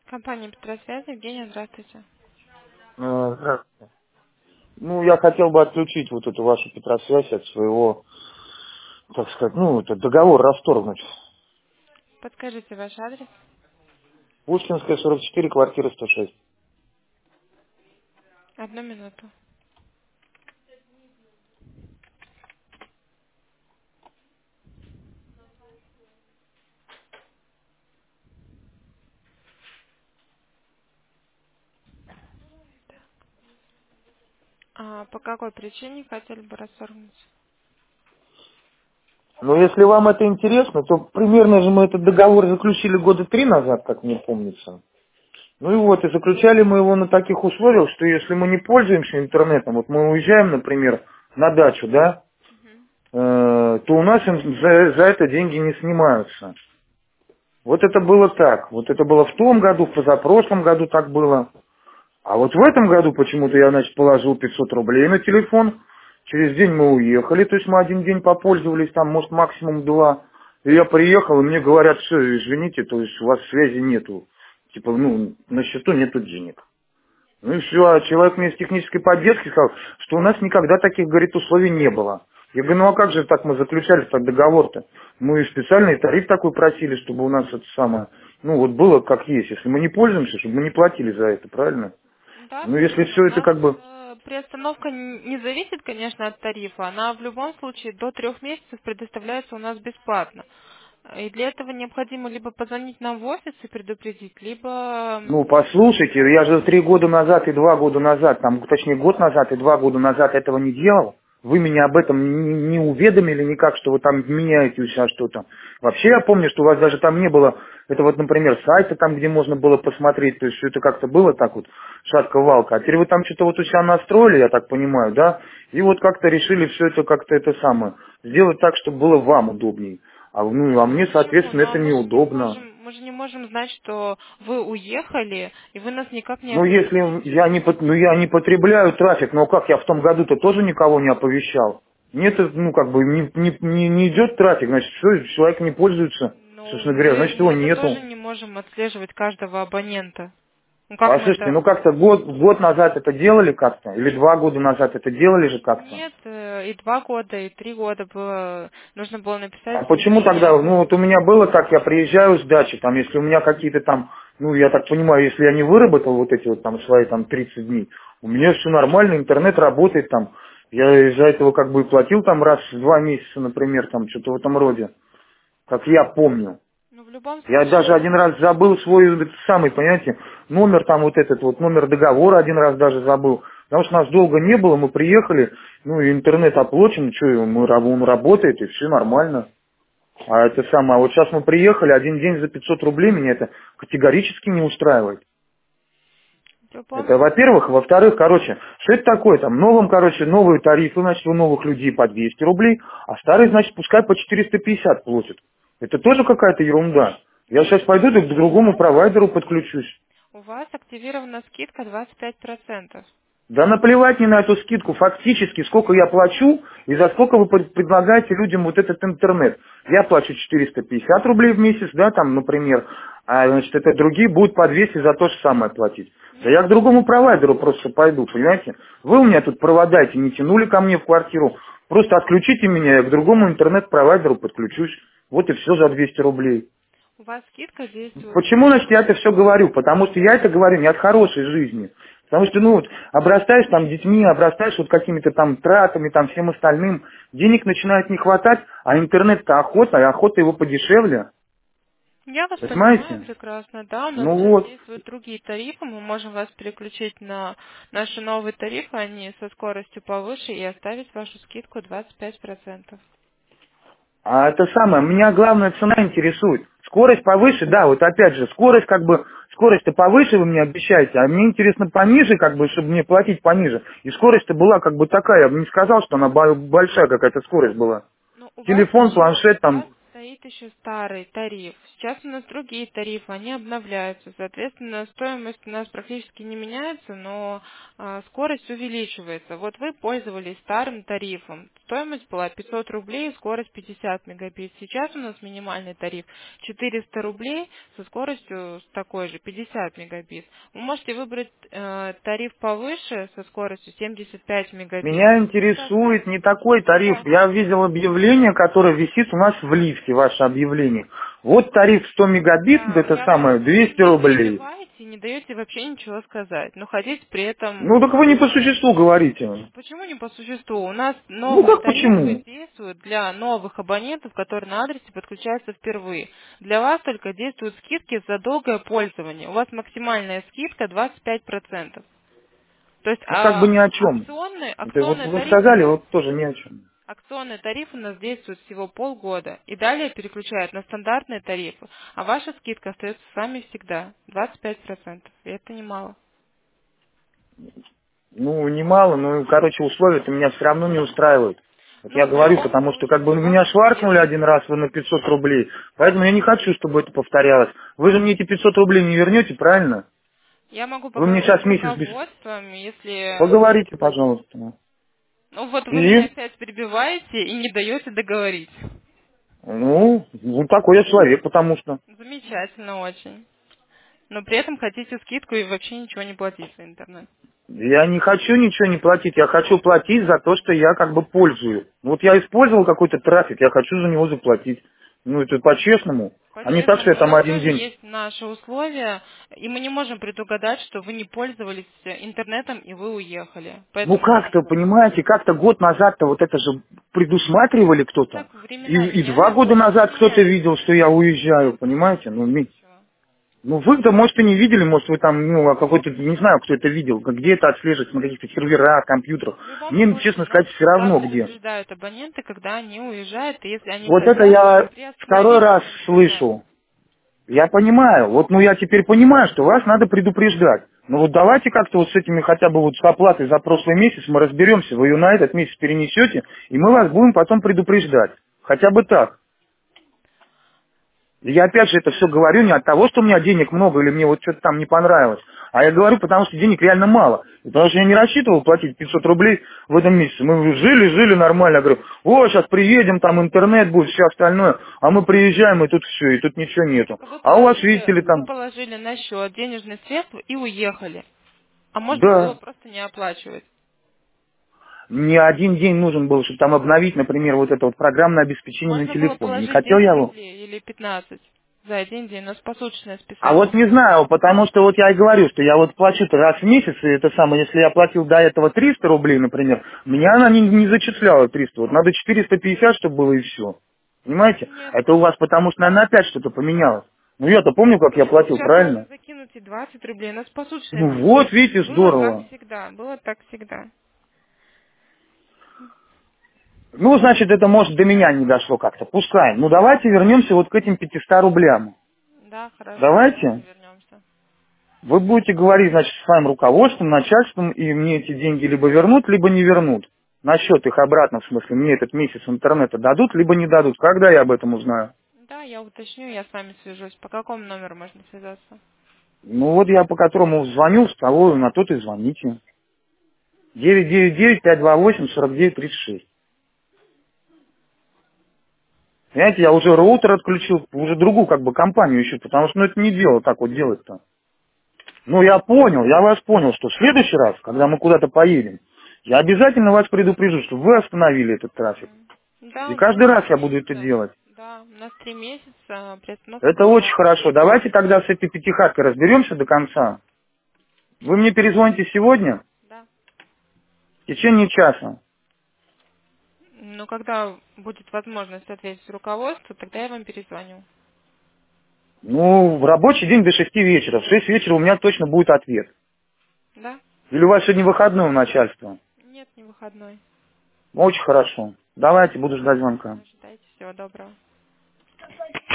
Компания Петросвязь, Евгения, здравствуйте. Здравствуйте. Ну, я хотел бы отключить вот эту вашу Петросвязь от своего, так сказать, ну, это договор расторгнуть. Подскажите ваш адрес. Пушкинская, 44, квартира 106. Одну минуту. По какой причине хотели бы расторгнуть? Но если вам это интересно, то примерно же мы этот договор заключили года 3 назад, как мне помнится. Ну и вот, и заключали мы его на таких условиях, что если мы не пользуемся интернетом, вот мы уезжаем, например, на дачу, да, то у нас за это деньги не снимаются. Вот это было так. Вот это было в том году, в позапрошлом году так было. А вот в этом году почему-то я, значит, положил 500 рублей на телефон. Через день мы уехали, то есть мы один день попользовались, там, может, максимум два. И я приехал, и мне говорят, все, извините, то есть у вас связи нету. Типа, ну, на счету нету денег. Ну и все, а человек мне из технической поддержки сказал, что у нас никогда таких, говорит, условий не было. Я говорю, ну а как же так мы заключали так договор-то? Мы специальный тариф такой просили, чтобы у нас это самое, ну вот было как есть. Если мы не пользуемся, чтобы мы не платили за это, правильно? Да, Ну если верно. все У это нас как бы... приостановка не зависит, конечно, от тарифа. Она в любом случае до 3 месяцев предоставляется у нас бесплатно. И для этого необходимо либо позвонить нам в офис и предупредить, либо... Ну послушайте, я же 3 года назад и 2 года назад, там, точнее год назад и 2 года назад этого не делал. Вы меня об этом не уведомили никак, что вы там меняете у себя что-то. Вообще я помню, что у вас даже там не было, это вот, например, сайта там, где можно было посмотреть, то есть все это как-то было так вот, шатко-валка. А теперь вы там что-то вот у себя настроили, я так понимаю, да? И вот как-то решили все это как-то это самое, сделать так, чтобы было вам удобнее. Ну, а мне, Почему? соответственно, Но это неудобно. мы же не можем знать, что вы уехали, и вы нас никак не Ну, если оповестите. я не потребляю трафик, но как я в том году-то тоже никого не оповещал. Нет, ну, как бы не идет трафик, значит, все, человек не пользуется, Ну, собственно говоря, значит, его мы-то тоже нету. не можем отслеживать каждого абонента. Ну, как мы Послушайте, это... ну как-то год назад это делали как-то, или 2 года назад это делали же как-то. Нет, и 2 года, и 3 года было... Нужно было написать А почему тогда, заявление. ну вот у меня было так, я приезжаю с дачи, там, если у меня какие-то там, ну я так понимаю, если я не выработал вот эти вот там свои там 30 дней, у меня все нормально, интернет работает там, я из-за этого как бы и платил там раз в 2 месяца, например, там что-то в этом роде, как я помню. Ну, в любом Я даже случае... один раз забыл свой этот самый, понимаете, номер там вот этот вот, номер договора один раз даже забыл. Потому что нас долго не было, мы приехали, ну и интернет оплачен, что, он работает и все нормально. А это самое, а вот сейчас мы приехали, один день за 500 рублей, меня это категорически не устраивает. В любом... Это во-первых. Во-вторых, короче, что это такое? Там новые тарифы, значит, у новых людей по 200 рублей, а старые, значит, пускай по 450 платят. Это тоже какая-то ерунда. Я сейчас пойду к другому провайдеру подключусь. У вас активирована скидка 25%. Да наплевать мне на эту скидку, фактически, сколько я плачу и за сколько вы предлагаете людям вот этот интернет. Я плачу 450 рублей в месяц, да, там, например, а, значит, это другие будут по 200 за то же самое платить. Да я к другому провайдеру просто пойду, понимаете? Вы у меня тут провода эти не тянули ко мне в квартиру, просто отключите меня, я к другому интернет-провайдеру подключусь. Вот и все за 200 рублей. У вас скидка действует... Почему, значит, я это все говорю? Потому что я это говорю не от хорошей жизни. Потому что, ну, вот, обрастаешь там детьми, обрастаешь вот какими-то там тратами, там всем остальным, денег начинает не хватать, а интернет-то охота, и охота его подешевле. Я вас понимаю Понимаете? прекрасно, да, у нас Ну сейчас вот. действуют другие тарифы, мы можем вас переключить на наши новые тарифы, они со скоростью повыше, и оставить вашу скидку 25%. А это самое, меня главная цена интересует. Скорость повыше, да, вот опять же, скорость как бы, скорость-то повыше вы мне обещаете, а мне интересно пониже, как бы, чтобы мне платить пониже. И скорость-то была как бы такая, я бы не сказал, что она большая какая-то скорость была. Ну, у вас Телефон, планшет у вас там, стоит еще старый тариф. Сейчас у нас другие тарифы, они обновляются. Соответственно, стоимость у нас практически не меняется, но скорость увеличивается. Вот вы пользовались старым тарифом. Стоимость была 500 рублей, скорость 50 мегабит. Сейчас у нас минимальный тариф 400 рублей со скоростью такой же, 50 мегабит. Вы можете выбрать тариф повыше со скоростью 75 мегабит. Меня Это как? интересует не такой тариф. Да. Я видел объявление, которое висит у нас в лифте, ваше объявление. Вот тариф 100 мегабит, Да, это я вас самое, 200 не рублей. перебиваете и не даете вообще ничего сказать. Но хотите при этом... Ну так вы не по существу говорите. Почему не по существу? У нас Ну новые как тарифы почему? действуют для новых абонентов, которые на адресе подключаются впервые. Для вас только действуют скидки за долгое пользование. У вас максимальная скидка 25%. То есть Ну как бы ни о чем. Это вот акционный вы тариф у сказали, нас вот тоже ни о чем. Акционный тариф у нас действует всего полгода и далее переключают на стандартные тарифы, а ваша скидка остается с вами всегда 25%. И это немало. Ну, немало, но, короче, условия-то меня все равно не устраивают. Вот я Ну, в говорю, любом потому что как случае, бы для вас меня шваркнули есть... один раз вы на 500 рублей, поэтому я не хочу, чтобы это повторялось. Вы же мне эти 500 рублей не вернете, правильно? Я могу Вы мне поговорить сейчас с месяц без... руководством, если... Поговорите, пожалуйста. Ну вот вы меня И? опять перебиваете и не даете договорить. Ну, вот такой я человек, потому что... Замечательно очень. Но при этом хотите скидку и вообще ничего не платить за интернет. Я не хочу ничего не платить, я хочу платить за то, что я как бы пользую. Вот я использовал какой-то трафик, я хочу за него заплатить. Ну, это по-честному. А не так, что я По-честному, у там нас один тоже день... есть наши условия, и мы не можем предугадать, что вы не пользовались интернетом и вы уехали. Ну Поэтому, как-то, понимаете, как-то год назад-то вот это же предусматривали ну кто-то. так времена И 2 года меняются, назад кто-то меняются. видел, что я уезжаю, понимаете? Ну, Ничего. ну вы-то, может, и не видели, может, вы там, ну, какой-то, не знаю, кто это видел, где это отслеживается, на каких-то серверах, компьютерах. В любом Мне, честно случае, нас сказать, все вас равно где. предупреждают абоненты, когда они уезжают, и если они Вот это хотят, я второй приостановить раз связь. слышу. Я понимаю, вот, ну, я теперь понимаю, что вас надо предупреждать. Ну, вот давайте как-то вот с этими хотя бы вот с оплатой за прошлый месяц мы разберемся, вы ее на этот месяц перенесете, и мы вас будем потом предупреждать. Хотя бы так. И я опять же это все говорю не от того, что у меня денег много или мне вот что-то там не понравилось, а я говорю, потому что денег реально мало. И потому что я не рассчитывал платить 500 рублей в этом месяце. Мы жили нормально. Я говорю, о, сейчас приедем, там интернет будет, все остальное. А мы приезжаем, и тут все, и тут ничего нету. Так вы А у вас, видите ли, вы там, положили на счет денежные средства и уехали. А можно было да, просто не оплачивать. мне один день нужен был, чтобы там обновить, например, вот это вот программное обеспечение на Можно было телефоне. Не положить хотел 10 я его. рублей или 15 за один день, у нас посуточное А вот списание. не знаю, потому что вот я и говорю, что я вот плачу-то раз в месяц, и это самое, если я платил до этого 300 рублей, например, меня она не зачисляла 300, вот надо 450, чтобы было и все. Понимаете? Нет. Это у вас потому что, наверное, опять что-то поменялось. Ну я-то помню, как я Нет, платил, сейчас можно правильно? закинуть и 20 рублей, у нас посуточное Ну вот, списание. видите, Было так здорово. всегда, было так всегда. Ну, значит, это, может, до меня не дошло как-то. Пускай. Ну, давайте вернемся вот к этим 500 рублям. Да, хорошо, давайте Давайте. вернемся. Вы будете говорить, значит, с своим руководством, начальством, и мне эти деньги либо вернут, либо не вернут. На счет их обратно, в смысле, мне этот месяц интернета дадут, либо не дадут. Когда я об этом узнаю? Да, я уточню, я с вами свяжусь. По какому номеру можно связаться? Ну, вот я по которому звоню, с того на тот и звоните. 999-528-4936. Понимаете, я уже роутер отключил, уже другую как бы компанию ищу, потому что ну, это не дело так вот делать-то. Ну, я понял, я вас понял, что в следующий раз, когда мы куда-то поедем, я обязательно вас предупрежу, чтобы вы остановили этот трафик. Да, И у нас каждый раз 3 я буду это месяца. делать. Да, у нас 3 месяца приостановки Это очень бесплатно. хорошо. Давайте тогда с этой пятихаткой разберемся до конца. Вы мне перезвоните сегодня Да. в течение часа. Но когда будет возможность ответить руководству, тогда я вам перезвоню. Ну, в рабочий день до 6 вечера. В 6 вечера у меня точно будет ответ. Да? Или у вас сегодня выходной у начальства? Нет, не выходной. Очень хорошо. Давайте, буду ждать звонка. Ожидайте. Всего доброго.